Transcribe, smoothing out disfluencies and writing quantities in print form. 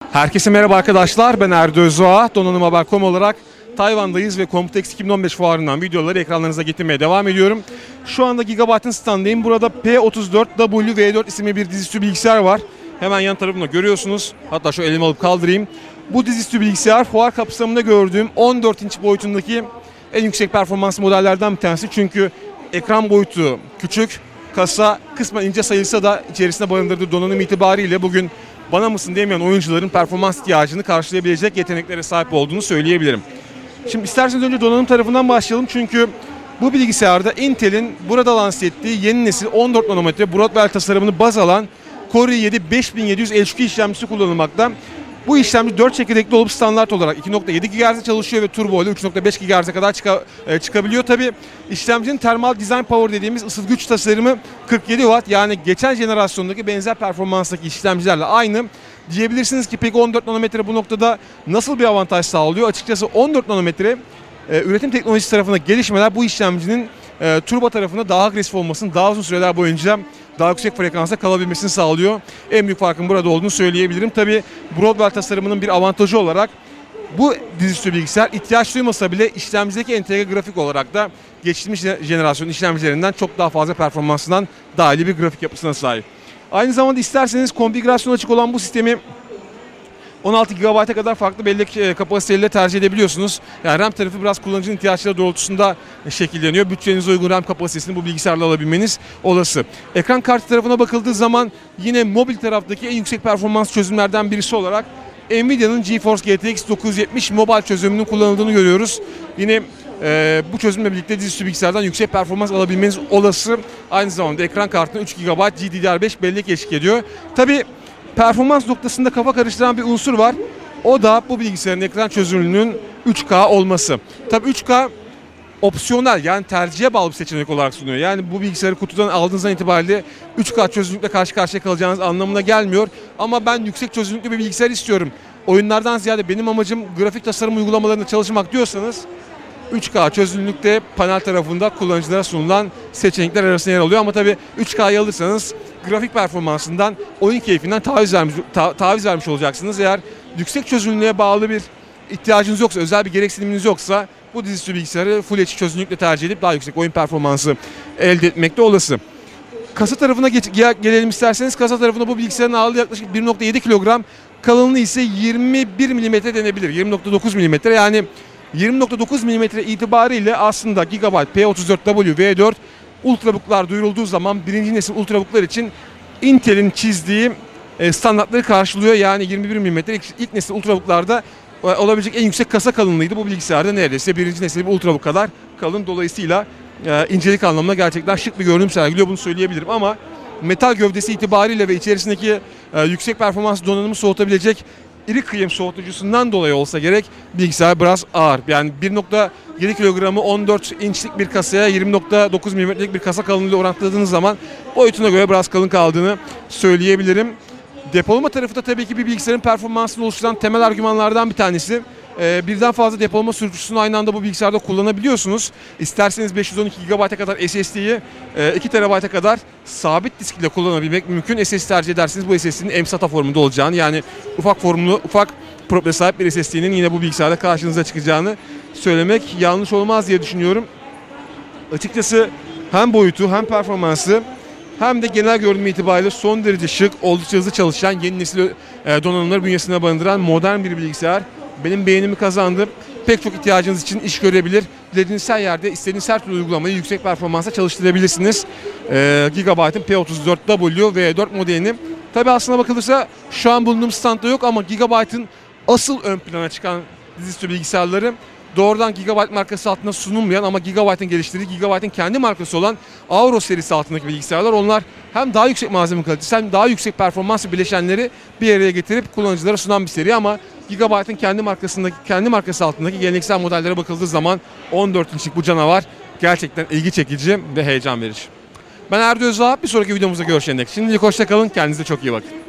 Herkese merhaba arkadaşlar, ben Erdo Özdoğa. Donanım.haber.com olarak Tayvan'dayız ve Computex 2015 fuarından videoları ekranlarınıza getirmeye devam ediyorum. Şu anda Gigabyte'ın standındayım. Burada P34W-V4 isimli bir dizüstü bilgisayar var. Hemen yan tarafında görüyorsunuz. Hatta şu elimi alıp kaldırayım. Bu dizüstü bilgisayar fuar kapsamında gördüğüm 14 inç boyutundaki en yüksek performans modellerden bir tanesi. Çünkü ekran boyutu küçük, kasa kısmen ince sayılsa da içerisinde barındırdığı donanım itibariyle bugün bana mısın diyemeyen oyuncuların performans ihtiyacını karşılayabilecek yeteneklere sahip olduğunu söyleyebilirim. Şimdi isterseniz önce donanım tarafından başlayalım çünkü bu bilgisayarda Intel'in burada lanse ettiği yeni nesil 14 nanometre Broadwell tasarımını baz alan Core i7 5700 H2 işlemcisi kullanılmakta. Bu işlemci 4 çekirdekli olup standart olarak 2.7 GHz'de çalışıyor ve turbo ile 3.5 GHz'e kadar çıkabiliyor. Tabi işlemcinin Thermal Design Power dediğimiz ısıtgıç tasarımı 47 Watt, yani geçen jenerasyondaki benzer performanstaki işlemcilerle aynı. Diyebilirsiniz ki peki 14 nanometre bu noktada nasıl bir avantaj sağlıyor? Açıkçası 14 nanometre üretim teknolojisi tarafında gelişmeler bu işlemcinin turbo tarafında daha agresif olmasını, daha uzun süreler boyunca daha yüksek frekansta kalabilmesini sağlıyor. En büyük farkın burada olduğunu söyleyebilirim. Tabi Broadwell tasarımının bir avantajı olarak bu dizüstü bilgisayar ihtiyaç duymasa bile işlemcideki entegre grafik olarak da geçmiş jenerasyon işlemcilerinden çok daha fazla performansından daha iyi bir grafik yapısına sahip. Aynı zamanda isterseniz konfigürasyon açık olan bu sistemi 16 GB'a kadar farklı bellek kapasiteleriyle tercih edebiliyorsunuz. Yani RAM tarafı biraz kullanıcının ihtiyaçları doğrultusunda şekilleniyor. Bütçenize uygun RAM kapasitesini bu bilgisayarla alabilmeniz olası. Ekran kartı tarafına bakıldığı zaman yine mobil taraftaki en yüksek performans çözümlerden birisi olarak Nvidia'nın GeForce GTX 970 Mobile çözümünün kullanıldığını görüyoruz. Yine bu çözümle birlikte dizüstü bilgisayardan yüksek performans alabilmeniz olası. Aynı zamanda ekran kartına 3 GB GDDR5 bellek eşlik ediyor. Tabii performans noktasında kafa karıştıran bir unsur var. O da bu bilgisayarın ekran çözünürlüğünün 3K olması. Tabii 3K opsiyonel, yani tercihe bağlı bir seçenek olarak sunuyor. Yani bu bilgisayarı kutudan aldığınızdan itibariyle 3K çözünürlükle karşı karşıya kalacağınız anlamına gelmiyor. Ama ben yüksek çözünürlüklü bir bilgisayar istiyorum, oyunlardan ziyade benim amacım grafik tasarım uygulamalarında çalışmak diyorsanız 3K çözünürlükte panel tarafında kullanıcılara sunulan seçenekler arasında yer alıyor. Ama tabii 3K'yı alırsanız grafik performansından, oyun keyfinden taviz vermiş olacaksınız. Eğer yüksek çözünürlüğe bağlı bir ihtiyacınız yoksa, özel bir gereksiniminiz yoksa bu dizüstü bilgisayarı Full HD çözünürlükle tercih edip daha yüksek oyun performansı elde etmekte olası. Kasa tarafına gelelim isterseniz. Kasa tarafında bu bilgisayarın ağırlığı yaklaşık 1.7 kilogram, kalınlığı ise 21 mm denebilir. 20.9 mm, yani 20.9 mm itibariyle aslında Gigabyte P34W-V4 Ultrabook'lar duyurulduğu zaman birinci nesil Ultrabook'lar için Intel'in çizdiği standartları karşılıyor. Yani 21 mm ilk nesil Ultrabook'larda olabilecek en yüksek kasa kalınlığıydı. Bu bilgisayarda neredeyse birinci nesil bir Ultrabook kadar kalın. Dolayısıyla incelik anlamında gerçekten şık bir görünüm sergiliyor, bunu söyleyebilirim. Ama metal gövdesi itibariyle ve içerisindeki yüksek performans donanımı soğutabilecek iri kıyım soğutucusundan dolayı olsa gerek bilgisayar biraz ağır. Yani 1.7 kilogramı 14 inçlik bir kasaya 20.9 mm'lik bir kasa kalınlığıyla orantıladığınız zaman boyutuna göre biraz kalın kaldığını söyleyebilirim. Depolama tarafı da tabii ki bir bilgisayarın performansını oluşturan temel argümanlardan bir tanesi. Birden fazla depolama sürücüsünü aynı anda bu bilgisayarda kullanabiliyorsunuz. İsterseniz 512 GB'a kadar SSD'yi 2 TB'a kadar sabit disk ile kullanabilmek mümkün. SSD tercih ederseniz bu SSD'nin M-SATA formunda olacağını, yani ufak profile sahip bir SSD'nin yine bu bilgisayarda karşınıza çıkacağını söylemek yanlış olmaz diye düşünüyorum. Açıkçası hem boyutu hem performansı hem de genel görünüm itibariyle son derece şık, oldukça hızlı çalışan yeni nesil donanımları bünyesine barındıran modern bir bilgisayar. Benim beğenimi kazandı. Pek çok ihtiyacınız için iş görebilir. Dilediğiniz her yerde istediğiniz her türlü uygulamayı yüksek performansa çalıştırabilirsiniz. Gigabyte'ın P34W-V4 modelini. Tabi aslına bakılırsa şu an bulunduğum standta yok ama Gigabyte'ın asıl ön plana çıkan dizüstü bilgisayarları doğrudan Gigabyte markası altında sunulmayan ama Gigabyte'ın geliştirdiği, Gigabyte'ın kendi markası olan Auro serisi altındaki bilgisayarlar. Onlar hem daha yüksek malzeme kalitesi hem daha yüksek performans bileşenleri bir araya getirip kullanıcılara sunan bir seri. Ama Gigabyte'ın kendi markası altındaki geleneksel modellere bakıldığı zaman 14 inçlik bu canavar gerçekten ilgi çekici ve heyecan verici. Ben Erdo Özdoğa, bir sonraki videomuzda görüşene dek şimdilik hoşça kalın, kendinize çok iyi bakın.